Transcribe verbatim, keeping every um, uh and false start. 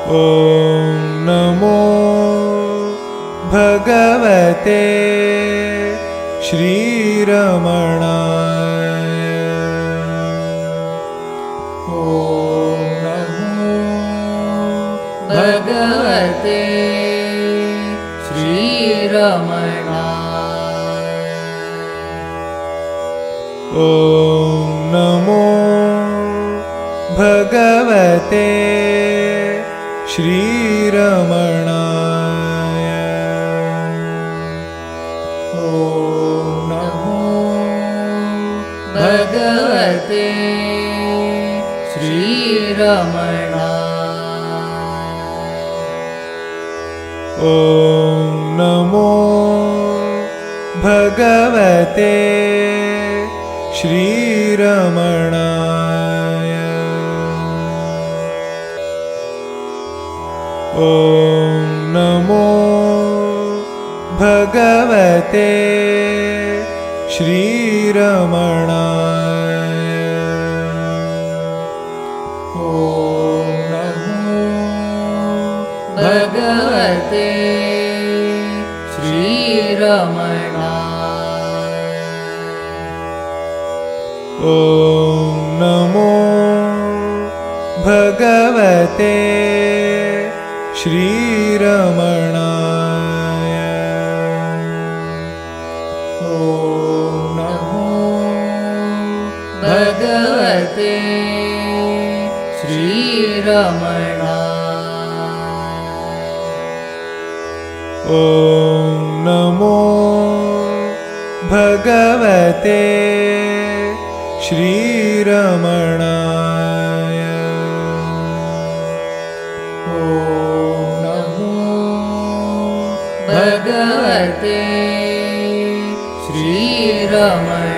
ॐ नमो भगवते श्रीरमणाय। ॐ नमो भगवते श्रीरमणाय। ॐ नमो भगवते श्रीरमणाय। ॐ नमो भगवते श्रीरमणाय। ॐ नमो भगवते श्रीरमणाय। ॐ नमो भगवते श्रीरमणाय। ॐ नमो भगवते श्रीरमणाय। ॐ नमो भगवते श्रीरमणाय। ॐ नमो भगवते श्रीरमणाय। ॐ नमो भगवते श्रीरमणाय। ॐ नमो भगवते श्रीरमणाय।